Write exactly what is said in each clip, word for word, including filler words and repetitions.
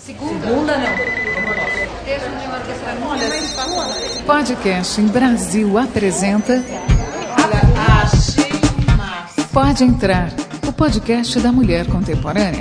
Segunda não. Podcast em Brasil apresenta Pode Entrar, o podcast da mulher contemporânea.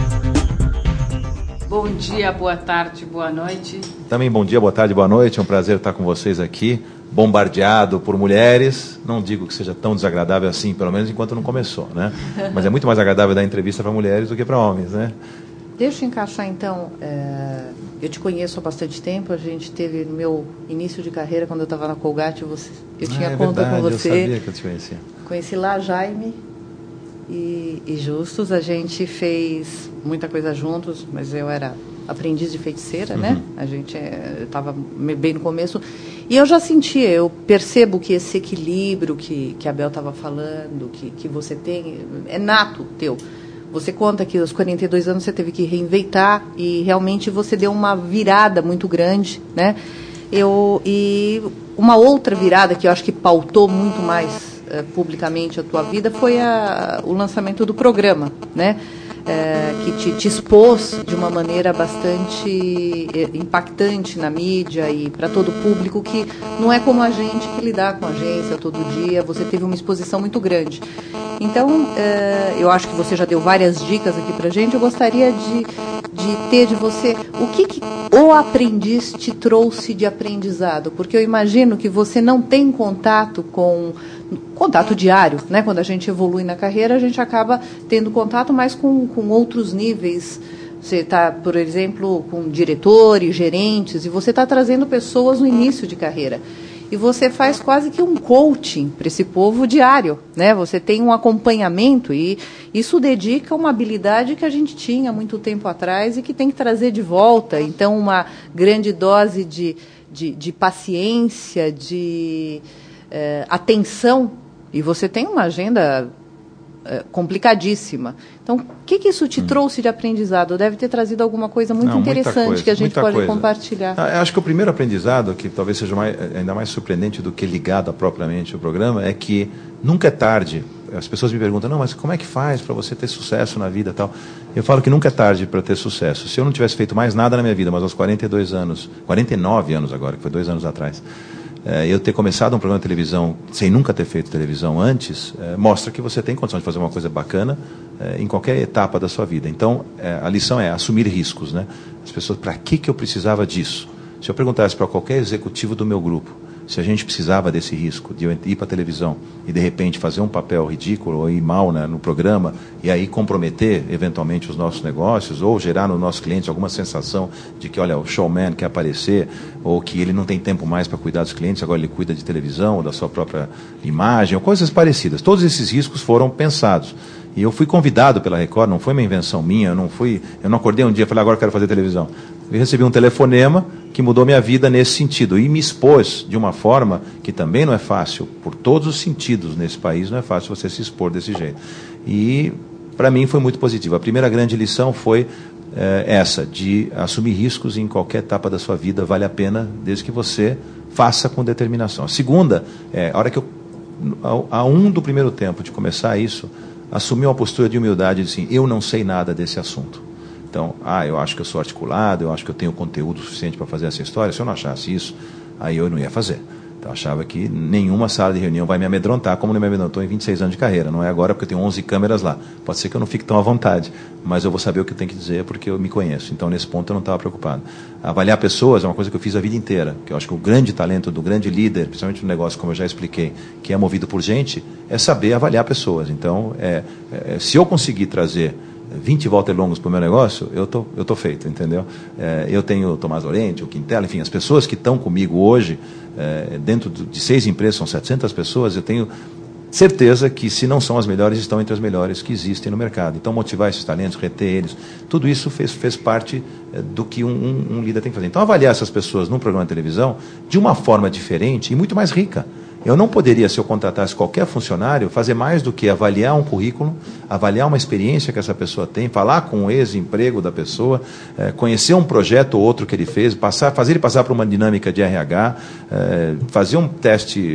Bom dia, boa tarde, boa noite. Também bom dia, boa tarde, boa noite. É um prazer estar com vocês aqui, bombardeado por mulheres. Não digo que seja tão desagradável assim, pelo menos enquanto não começou, né? Mas é muito mais agradável dar entrevista para mulheres do que para homens, né? Deixa eu encaixar, então, é... eu te conheço há bastante tempo, a gente teve no meu início de carreira, quando eu estava na Colgate, você... eu tinha ah, é conta verdade, com você. Eu sabia que eu te conhecia. Conheci lá Jaime e, e Justus, a gente fez muita coisa juntos, mas eu era aprendiz de feiticeira, uhum. né? A gente estava bem no começo. E eu já sentia, eu percebo que esse equilíbrio que, que a Bel estava falando, que, que você tem, é nato teu. Você conta que aos quarenta e dois anos você teve que reinventar e realmente você deu uma virada muito grande, né? Eu, e uma outra virada que eu acho que pautou muito mais uh, publicamente a tua vida foi a, o lançamento do programa, né? Uh, que te, te expôs de uma maneira bastante impactante na mídia e para todo o público, que não é como a gente que lidar com a agência todo dia, você teve uma exposição muito grande. Então, uh, eu acho que você já deu várias dicas aqui para a gente. Eu gostaria de, de ter de você o que, que o aprendiz te trouxe de aprendizado, porque eu imagino que você não tem contato com contato diário, né? Quando a gente evolui na carreira, a gente acaba tendo contato mais com, com outros níveis. Você está, por exemplo, com diretores, gerentes, e você está trazendo pessoas no início de carreira. E você faz quase que um coaching para esse povo diário, né? Você tem um acompanhamento e isso dedica uma habilidade que a gente tinha há muito tempo atrás e que tem que trazer de volta. Então, uma grande dose de, de, de paciência, de eh, atenção. E você tem uma agenda eh, complicadíssima. Então, o que, que isso te hum. trouxe de aprendizado? Deve ter trazido alguma coisa muito Não, interessante coisa, que a gente pode coisa. compartilhar. Ah, eu acho que o primeiro aprendizado, que talvez seja mais, ainda mais surpreendente do que ligado a propriamente ao programa, é que nunca é tarde. As pessoas me perguntam, não, mas como é que faz para você ter sucesso na vida e tal? Eu falo que nunca é tarde para ter sucesso. Se eu não tivesse feito mais nada na minha vida, mas aos quarenta e dois anos, quarenta e nove anos agora, que foi dois anos atrás, É, eu ter começado um programa de televisão sem nunca ter feito televisão antes, é, mostra que você tem condição de fazer uma coisa bacana é, em qualquer etapa da sua vida. Então, é, a lição é assumir riscos, né? As pessoas, para que, que eu precisava disso? Se eu perguntasse para qualquer executivo do meu grupo se a gente precisava desse risco de eu ir para a televisão e, de repente, fazer um papel ridículo ou ir mal, né, no programa e aí comprometer, eventualmente, os nossos negócios ou gerar no nosso cliente alguma sensação de que, olha, o showman quer aparecer ou que ele não tem tempo mais para cuidar dos clientes, agora ele cuida de televisão ou da sua própria imagem ou coisas parecidas. Todos esses riscos foram pensados. E eu fui convidado pela Record, não foi uma invenção minha, eu não, fui, eu não acordei um dia e falei, agora eu quero fazer televisão. Eu recebi um telefonema que mudou minha vida nesse sentido e me expôs de uma forma que também não é fácil, por todos os sentidos nesse país, não é fácil você se expor desse jeito. E para mim foi muito positivo. A primeira grande lição foi é, essa, de assumir riscos em qualquer etapa da sua vida, vale a pena, desde que você faça com determinação. A segunda, é, a hora que eu, a, a um do primeiro tempo de começar isso, assumi uma postura de humildade, de assim, eu não sei nada desse assunto. Então, ah, eu acho que eu sou articulado, eu acho que eu tenho conteúdo suficiente para fazer essa história. Se eu não achasse isso, aí eu não ia fazer. Então, eu achava que nenhuma sala de reunião vai me amedrontar, como não me amedrontou em vinte e seis anos de carreira. Não é agora porque eu tenho onze câmeras lá. Pode ser que eu não fique tão à vontade, mas eu vou saber o que eu tenho que dizer porque eu me conheço. Então, nesse ponto, eu não estava preocupado. Avaliar pessoas é uma coisa que eu fiz a vida inteira, que eu acho que o grande talento do grande líder, principalmente no negócio, como eu já expliquei, que é movido por gente, é saber avaliar pessoas. Então, é, é, se eu conseguir trazer vinte Walter Longos para o meu negócio, eu tô, eu tô feito, entendeu? É, eu tenho o Tomás Lorente, o Quintela, enfim, as pessoas que estão comigo hoje, é, dentro de seis empresas, são setecentas pessoas, eu tenho certeza que, se não são as melhores, estão entre as melhores que existem no mercado. Então, motivar esses talentos, reter eles, tudo isso fez, fez parte é, do que um, um, um líder tem que fazer. Então, avaliar essas pessoas num programa de televisão de uma forma diferente e muito mais rica. Eu não poderia, se eu contratasse qualquer funcionário, fazer mais do que avaliar um currículo, avaliar uma experiência que essa pessoa tem, falar com o ex-emprego da pessoa, é, conhecer um projeto ou outro que ele fez, passar, fazer ele passar por uma dinâmica de R H, é, fazer um teste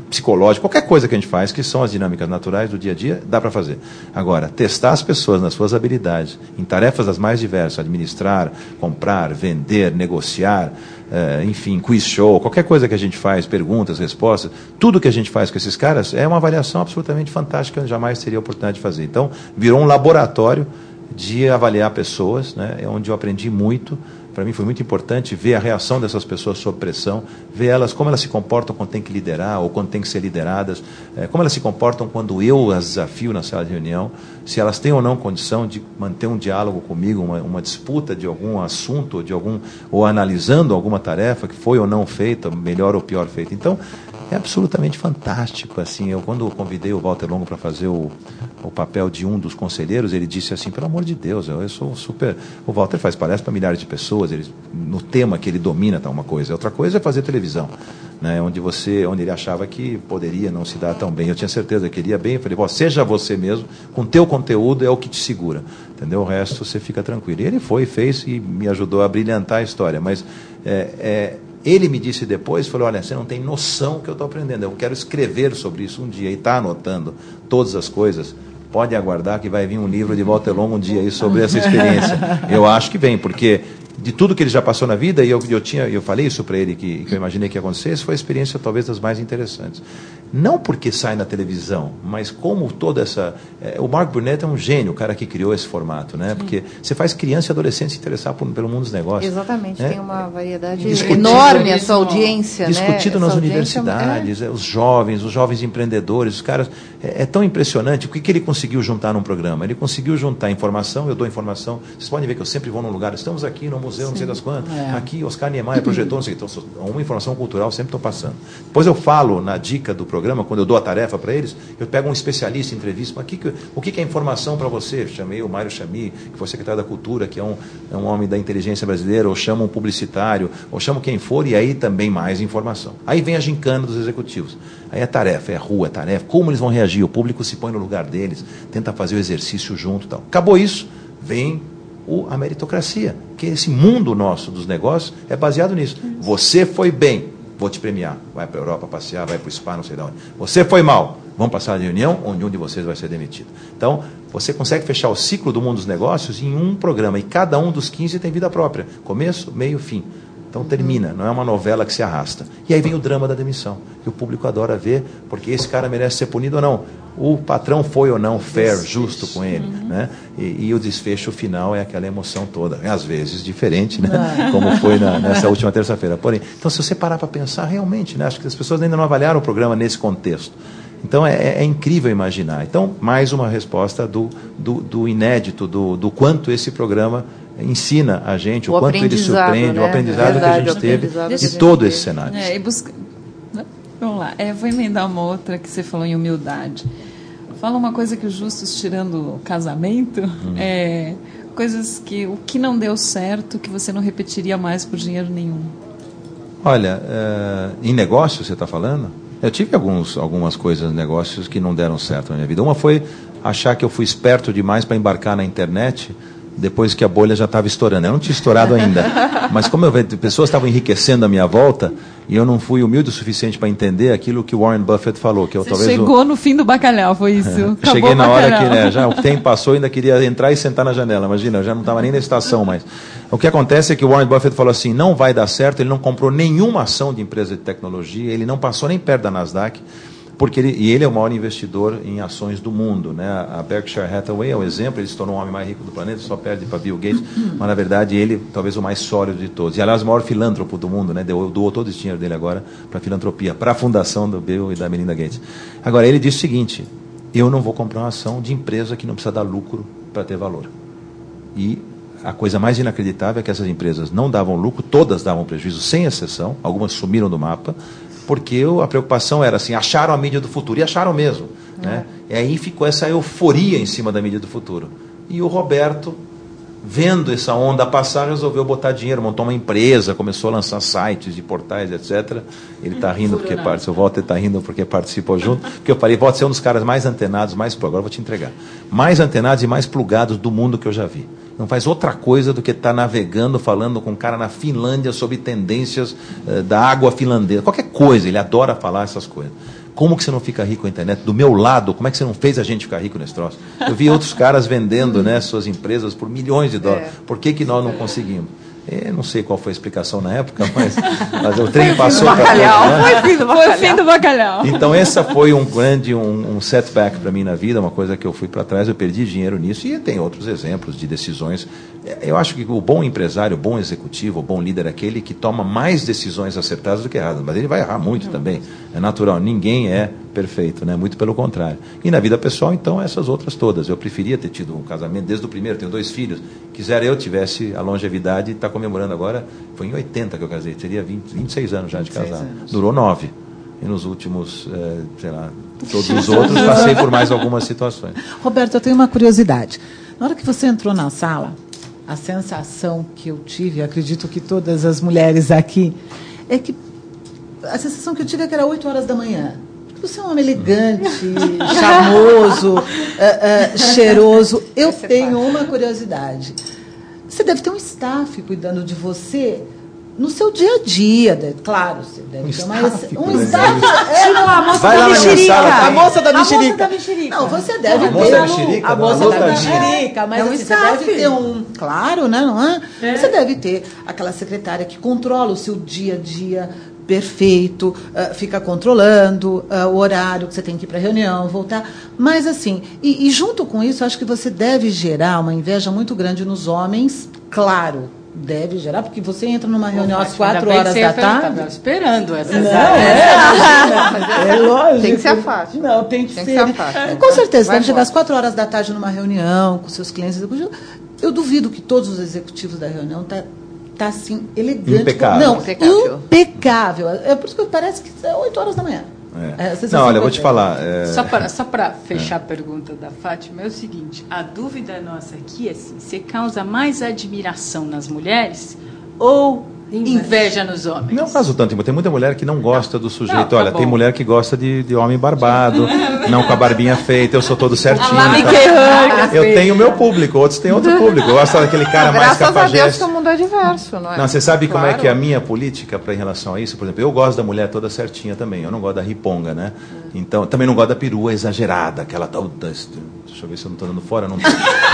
psicológico, qualquer coisa que a gente faz, que são as dinâmicas naturais do dia a dia, dá para fazer. Agora, testar as pessoas nas suas habilidades, em tarefas das mais diversas, administrar, comprar, vender, negociar, eh, enfim, quiz show, qualquer coisa que a gente faz, perguntas, respostas, tudo que a gente faz com esses caras é uma avaliação absolutamente fantástica, eu jamais teria a oportunidade de fazer. Então, virou um laboratório de avaliar pessoas, né, onde eu aprendi muito. Para mim foi muito importante ver a reação dessas pessoas sob pressão, ver elas, como elas se comportam quando tem que liderar ou quando tem que ser lideradas, é, como elas se comportam quando eu as desafio na sala de reunião, se elas têm ou não condição de manter um diálogo comigo, uma, uma disputa de algum assunto, de algum, ou analisando alguma tarefa que foi ou não feita, melhor ou pior feita. Então, é absolutamente fantástico. Assim, eu, quando eu convidei o Walter Longo para fazer o, o papel de um dos conselheiros, ele disse assim, pelo amor de Deus, eu, eu sou super... O Walter faz palestra para milhares de pessoas, ele, no tema que ele domina tá uma coisa, outra coisa é fazer televisão, né, onde, você, onde ele achava que poderia não se dar tão bem. Eu tinha certeza que ele ia bem, eu falei, seja você mesmo, com teu conteúdo é o que te segura, entendeu? O resto você fica tranquilo. E ele foi, fez e me ajudou a brilhantar a história, mas... É, é, ele me disse depois, falou, olha, você não tem noção que eu estou aprendendo, eu quero escrever sobre isso um dia, e está anotando todas as coisas, pode aguardar que vai vir um livro de Walter Longo um dia aí sobre essa experiência. Eu acho que vem, porque de tudo que ele já passou na vida, e eu, eu, tinha, eu falei isso para ele, que, que eu imaginei que ia acontecer, essa foi a experiência talvez das mais interessantes. Não porque sai na televisão, mas como toda essa... É, o Mark Burnett é um gênio, o cara que criou esse formato, né? Porque você faz criança e adolescente se interessar por, pelo mundo dos negócios. Exatamente, né? Tem uma variedade Discutido, enorme a sua audiência, discutido né? nas Essa universidades, é... os jovens, os jovens empreendedores, os caras... É, é tão impressionante o que, que ele conseguiu juntar num programa. Ele conseguiu juntar informação, eu dou informação, vocês podem ver que eu sempre vou num lugar, estamos aqui no museu, Sim. não sei das quantas, é. aqui Oscar Niemeyer projetou, não sei, então uma informação cultural sempre estou passando. Depois eu falo na dica do programa, quando eu dou a tarefa para eles, eu pego um especialista, entrevista, aqui, o que é informação para você? Chamei o Mário Chami, que foi secretário da Cultura, que é um, é um homem da inteligência brasileira, ou chamo um publicitário, ou chamo quem for, e aí também mais informação. Aí vem a gincana dos executivos. Aí é tarefa, é rua, é tarefa, como eles vão reagir, o público se põe no lugar deles, tenta fazer o exercício junto e tal. Acabou isso, vem o, a meritocracia, que esse mundo nosso dos negócios é baseado nisso. Você foi bem, vou te premiar. Vai para a Europa passear, vai para o spa, não sei de onde. Você foi mal, vamos passar a reunião onde um de vocês vai ser demitido. Então, você consegue fechar o ciclo do mundo dos negócios em um programa, e cada um dos quinze tem vida própria. Começo, meio, fim. Então termina, não é uma novela que se arrasta. E aí vem o drama da demissão, que o público adora ver, porque esse cara merece ser punido ou não. O patrão foi ou não fair, justo com ele. Uhum. Né? E, e o desfecho final é aquela emoção toda. Às vezes diferente, né? Ah. Como foi na, nessa última terça-feira. Porém, então se você parar para pensar, realmente, né? Acho que as pessoas ainda não avaliaram o programa nesse contexto. Então é, é incrível imaginar. Então, mais uma resposta do, do, do inédito, do, do quanto esse programa ensina a gente, o, o quanto ele surpreende, né? o aprendizado Verdade, que a gente teve de todo esse cenário. É, e busca... Vamos lá, é, vou emendar uma outra que você falou em humildade. Fala uma coisa que o Justus, tirando o casamento, hum. é, coisas que, o que não deu certo, que você não repetiria mais por dinheiro nenhum. Olha, é, em negócio você está falando? Eu tive alguns, algumas coisas, negócios que não deram certo na minha vida. Uma foi achar que eu fui esperto demais para embarcar na internet depois que a bolha já estava estourando. Eu não tinha estourado ainda, mas como eu vejo, pessoas estavam enriquecendo à minha volta e eu não fui humilde o suficiente para entender aquilo que o Warren Buffett falou. Que eu, Você talvez chegou o... no fim do bacalhau, foi isso? É, cheguei na hora que né, já o tempo passou e ainda queria entrar e sentar na janela. Imagina, eu já não estava nem na estação mais. O que acontece é que o Warren Buffett falou assim, não vai dar certo, ele não comprou nenhuma ação de empresa de tecnologia, ele não passou nem perto da Nasdaq, porque ele, e ele é o maior investidor em ações do mundo, né? A Berkshire Hathaway é um exemplo, ele se tornou o homem mais rico do planeta, só perde para Bill Gates, mas na verdade ele talvez o mais sólido de todos. E aliás, o maior filântropo do mundo, né? Doou, doou todo esse dinheiro dele agora para a filantropia, para a fundação do Bill e da Melinda Gates. Agora, ele disse o seguinte, eu não vou comprar uma ação de empresa que não precisa dar lucro para ter valor. E a coisa mais inacreditável é que essas empresas não davam lucro, todas davam prejuízo, sem exceção, algumas sumiram do mapa, porque a preocupação era assim, acharam a mídia do futuro, e acharam mesmo. É. Né? E aí ficou essa euforia em cima da mídia do futuro. E o Roberto, vendo essa onda passar, resolveu botar dinheiro, montou uma empresa, começou a lançar sites de portais, etcétera. Ele está rindo porque participou, o Walter está rindo porque participou junto, porque eu falei, Walter, você é um dos caras mais antenados, mais, agora eu vou te entregar, mais antenados e mais plugados do mundo que eu já vi. Não faz outra coisa do que estar tá navegando, falando com um cara na Finlândia sobre tendências uh, da água finlandesa. Qualquer coisa, ele adora falar essas coisas. como que você não fica rico com a internet? Do meu lado, como é que você não fez a gente ficar rico nesse troço? Eu vi outros caras vendendo, né, suas empresas por milhões de dólares. É. Por que que nós não conseguimos? Eu não sei qual foi a explicação na época, mas, mas o trem passou para frente, né? Foi o fim do bacalhau. Foi o fim do bacalhau. Então, essa foi um grande um, um setback para mim na vida, uma coisa que eu fui para trás, eu perdi dinheiro nisso, e tem outros exemplos de decisões. Eu acho que o bom empresário, o bom executivo, o bom líder é aquele que toma mais decisões acertadas do que erradas, mas ele vai errar muito também, é natural, ninguém é perfeito, né? Muito pelo contrário. E na vida pessoal, então, essas outras todas. Eu preferia ter tido um casamento desde o primeiro, tenho dois filhos, quisera eu tivesse a longevidade, está comemorando agora, foi em oitenta que eu casei, teria vinte, vinte e seis anos já de casado. Durou nove. E nos últimos, é, sei lá, todos os outros, passei por mais algumas situações. Roberto, eu tenho uma curiosidade. Na hora que você entrou na sala, a sensação que eu tive, acredito que todas as mulheres aqui, é que a sensação que eu tive é que era oito horas da manhã. Você é um homem elegante, charmoso, uh, uh, cheiroso. Eu tenho uma curiosidade. Você deve ter um staff cuidando de você no seu dia a dia, né? Claro, você deve um ter uma... staff, um staff. É, não, a moça vai da lá mexerica. Sala, a moça da mexerica. A moça da mexerica. Não, você deve a ter... Moça da mexerica, a moça não, da mexerica. Mas é um assim, staff. você deve ter um... Claro, né? Não é? É. Você deve ter aquela secretária que controla o seu dia a dia perfeito, uh, fica controlando uh, o horário que você tem que ir para a reunião, voltar. Mas, assim, e, e junto com isso, acho que você deve gerar uma inveja muito grande nos homens, claro, deve gerar, porque você entra numa reunião às quatro horas da tarde. Estava esperando essa. Não, é, é, é lógico. Tem que ser a fácil. Não, tem que, tem ser. que ser a fácil. Com certeza, Vai deve chegar às quatro horas da tarde numa reunião com seus clientes. Eu duvido que todos os executivos da reunião tá Está assim, elegante. Impecável. Não, impecável. impecável. É por isso que parece que é oito horas da manhã. É. É, não, olha, eu vou te falar. É... Só para só para fechar é. a pergunta da Fátima, é o seguinte: a dúvida nossa aqui é assim, você causa mais admiração nas mulheres ou inveja nos homens? Não caso tanto, tem muita mulher que não gosta não. do sujeito. Não, tá olha, bom. Tem mulher que gosta de, de homem barbado, não com a barbinha feita, eu sou todo certinho. Tá? Eu tenho o meu público, outros têm outro público. Eu gosto daquele cara mais cafajeste. Graças a Deus que o mundo é diverso, não é? Não, você sabe claro. Como é que é a minha política para em relação a isso? Por exemplo, eu gosto da mulher toda certinha também, eu não gosto da riponga, né? Então, também não gosto da perua exagerada, aquela tal... Deixa eu ver se eu não estou dando fora, não tô.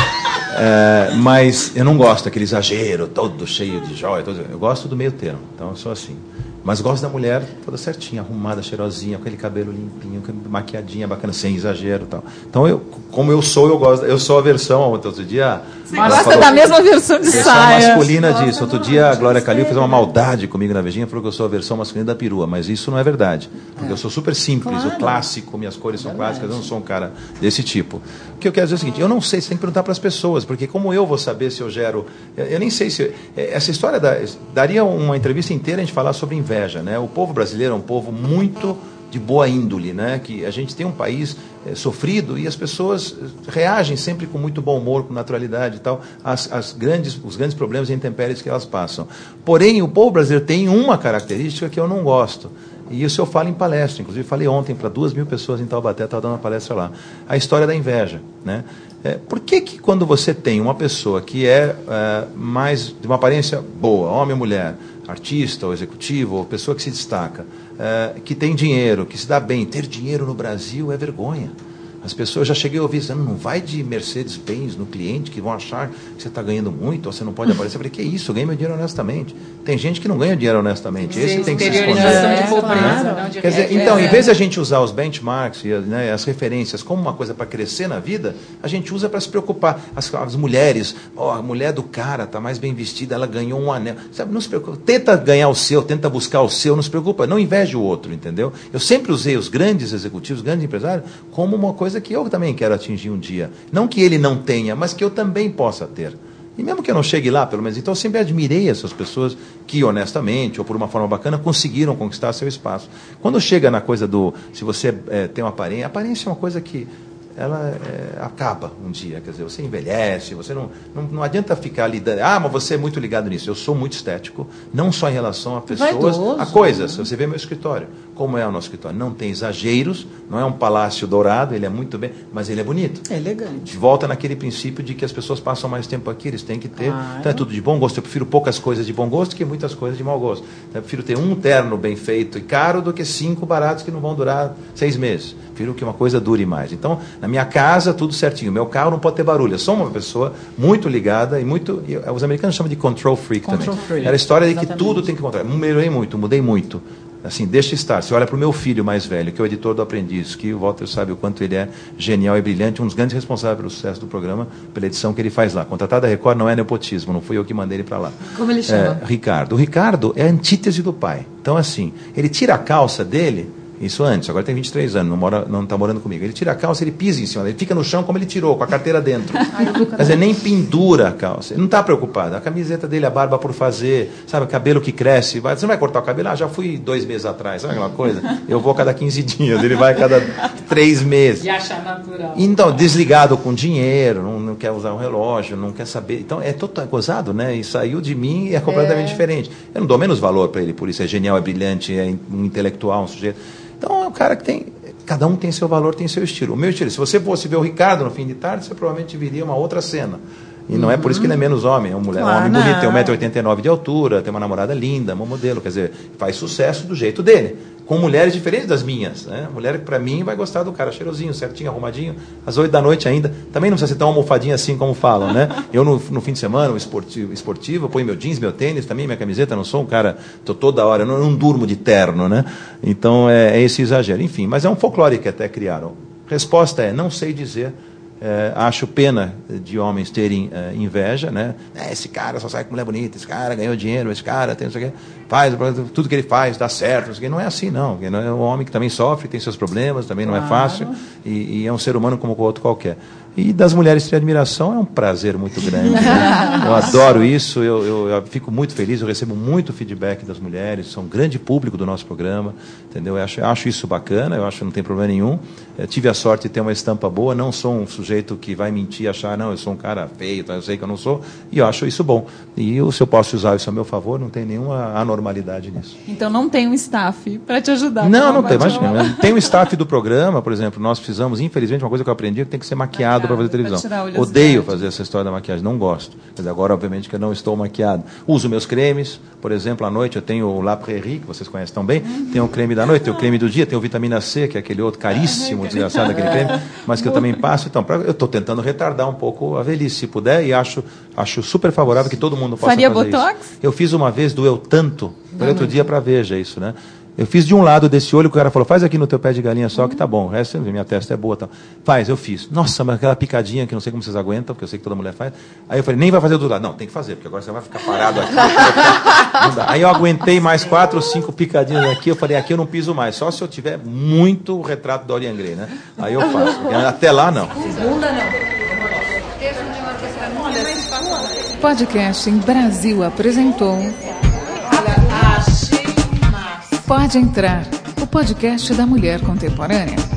É, mas eu não gosto daquele exagero todo cheio de joia. Todo... Eu gosto do meio termo, então eu sou assim. Mas gosto da mulher toda certinha, arrumada, cheirosinha, com aquele cabelo limpinho, maquiadinha, bacana, sem exagero e tal. Então, eu, como eu sou, eu gosto. Eu sou a versão, outro dia... Você gosta da mesma versão de saia. Versão masculina disso. Outro dia a Glória Calil fez uma maldade comigo na Vejinha, falou que eu sou a versão masculina da perua, mas isso não é verdade. Porque eu sou super simples, claro. O clássico, minhas cores são verdade. Clássicas, eu não sou um cara desse tipo. O que eu quero dizer é o seguinte, eu não sei, você tem que perguntar para as pessoas, porque como eu vou saber se eu gero... Eu, eu nem sei se... Essa história da, daria uma entrevista inteira a gente falar sobre inveja, né? O povo brasileiro é um povo muito de boa índole, né? Que a gente tem um país é, sofrido e as pessoas reagem sempre com muito bom humor, com naturalidade e tal, às, às grandes, os grandes problemas e intempéries que elas passam. Porém, o povo brasileiro tem uma característica que eu não gosto. E isso eu falo em palestra, inclusive falei ontem para duas mil pessoas em Taubaté, estava dando uma palestra lá. A história da inveja, né? É, por que que quando você tem uma pessoa que é, é mais de uma aparência boa, homem ou mulher, artista ou executivo, ou pessoa que se destaca, é, que tem dinheiro, que se dá bem, ter dinheiro no Brasil é vergonha. As pessoas, eu já cheguei a ouvir dizendo, não vai de Mercedes-Benz no cliente, que vão achar que você está ganhando muito, ou você não pode aparecer. Eu falei, que isso, eu ganho meu dinheiro honestamente. Tem gente que não ganha dinheiro honestamente. Esse tem que se esconder. É, de pobreza, claro. Não de Quer dizer, então, em vez de a gente usar os benchmarks e né, as referências como uma coisa para crescer na vida, a gente usa para se preocupar. As, as mulheres, oh, a mulher do cara está mais bem vestida, ela ganhou um anel. Sabe, não se preocupa. Tenta ganhar o seu, tenta buscar o seu, não se preocupa. Não inveje o outro, entendeu? Eu sempre usei os grandes executivos, os grandes empresários, como uma coisa que eu também quero atingir um dia. Não que ele não tenha, mas que eu também possa ter. E mesmo que eu não chegue lá, pelo menos, então eu sempre admirei essas pessoas que, honestamente, ou por uma forma bacana, conseguiram conquistar seu espaço. Quando chega na coisa do, se você é, tem uma aparência, a aparência é uma coisa que ela é, acaba um dia, quer dizer, você envelhece, você não, não, não adianta ficar lidando, ah, mas você é muito ligado nisso. Eu sou muito estético, não só em relação a pessoas, vaidoso, a coisas. Né? Você vê meu escritório, como é o nosso escritório. Não tem exageros, não é um palácio dourado, ele é muito bem, mas ele é bonito. É elegante. Volta naquele princípio de que as pessoas passam mais tempo aqui, eles têm que ter. Claro. Então é tudo de bom gosto. Eu prefiro poucas coisas de bom gosto que muitas coisas de mau gosto. Então, eu prefiro ter um terno bem feito e caro do que cinco baratos que não vão durar seis meses. Prefiro que uma coisa dure mais. Então, na minha casa, tudo certinho. Meu carro não pode ter barulho. Eu sou uma pessoa muito ligada e muito... e os americanos chamam de control freak Control também. freak. Era a história de Exatamente. que tudo tem que controlar. Melhorei muito, mudei muito. Assim, deixa estar. Você olha para o meu filho mais velho, que é o editor do Aprendiz, que o Walter sabe o quanto ele é genial e brilhante, um dos grandes responsáveis pelo sucesso do programa, pela edição que ele faz lá. Contratado da Record não é nepotismo, não fui eu que mandei ele para lá. Como ele chama? É, Ricardo. O Ricardo é a antítese do pai. Então, assim, ele tira a calça dele, isso antes, agora tem vinte e três anos, não mora, não está morando comigo. Ele tira a calça, ele pisa em cima, ele fica no chão como ele tirou, com a carteira dentro. Quer dizer, nem pendura a calça. Ele não está preocupado. A camiseta dele, a barba por fazer, sabe, o cabelo que cresce. Vai, você não vai cortar o cabelo? Ah, já fui dois meses atrás, sabe aquela coisa? Eu vou a cada quinze dias, ele vai a cada três meses. E achar natural. Então, desligado com dinheiro, não, não quer usar um relógio, não quer saber. Então, é total gozado, né? E saiu de mim e é completamente é. diferente. Eu não dou menos valor para ele, por isso é genial, é brilhante, é um intelectual, um sujeito. Então, é um cara que tem... Cada um tem seu valor, tem seu estilo. O meu estilo, se você fosse ver o Ricardo no fim de tarde, você provavelmente viria uma outra cena. E não uhum. é por isso que ele é menos homem. É uma mulher, claro, um homem não. bonito, tem um metro e oitenta e nove de altura, tem uma namorada linda, uma modelo. Quer dizer, faz sucesso do jeito dele. Com mulheres diferentes das minhas. Né? Mulher que, para mim, vai gostar do cara cheirosinho, certinho, arrumadinho, às oito da noite ainda. Também não precisa ser tão almofadinho assim como falam, né? Eu, no, no fim de semana, o esportivo, esportivo, eu ponho meu jeans, meu tênis, também minha camiseta, não sou um cara, tô toda hora, eu não, não durmo de terno, né? Então, é, é esse exagero. Enfim, mas é um folclore que até criaram. Resposta é, não sei dizer. É, acho pena de homens terem é, inveja, né? É, esse cara só sai com mulher bonita, esse cara ganhou dinheiro, esse cara tem não sei o quê, faz tudo que ele faz, dá certo, não sei o quê. Não é assim, não. É um homem que também sofre, tem seus problemas, também não claro. é fácil, e, e é um ser humano como o outro qualquer. E das mulheres ter admiração é um prazer muito grande. Né? Eu adoro isso, eu, eu, eu fico muito feliz, eu recebo muito feedback das mulheres, são um grande público do nosso programa, entendeu? Eu acho, eu acho isso bacana, eu acho que não tem problema nenhum. Eu tive a sorte de ter uma estampa boa, não sou um sujeito que vai mentir, achar, não, eu sou um cara feio, eu sei que eu não sou, e eu acho isso bom. E eu, se eu posso usar isso a meu favor, não tem nenhuma anormalidade nisso. Então não tem um staff para te ajudar. Não, não tem, imagina. Tem um staff do programa, por exemplo, nós precisamos, infelizmente, uma coisa que eu aprendi é que tem que ser maquiado para fazer televisão. Odeio fazer essa história da maquiagem, não gosto. Mas agora, obviamente, que eu não estou maquiado. Uso meus cremes, por exemplo, à noite eu tenho o La Prairie, que vocês conhecem tão bem, uhum. tem o creme da noite, tem o creme do dia, tem o vitamina C, que é aquele outro caríssimo, desgraçado, aquele creme, mas que eu também passo. Então, pra, eu estou tentando retardar um pouco a velhice, se puder, e acho, acho super favorável que todo mundo possa Faria fazer botox? Isso. Eu fiz uma vez, doeu tanto, foi outro dia para Veja isso, né? Eu fiz de um lado desse olho, que o cara falou, faz aqui no teu pé de galinha só, que tá bom. O resto, minha testa é boa. Tá. Faz, eu fiz. Nossa, mas aquela picadinha que não sei como vocês aguentam, porque eu sei que toda mulher faz. Aí eu falei, nem vai fazer do outro lado. Não, tem que fazer, porque agora você vai ficar parado aqui. Não dá. Aí eu aguentei mais quatro ou cinco picadinhas aqui. Eu falei, aqui eu não piso mais, só se eu tiver muito retrato da Dorian Gray, né? Aí eu faço. Porque até lá, não. Segunda, não. Podcast em Brasil apresentou... Pode Entrar, o podcast da mulher contemporânea.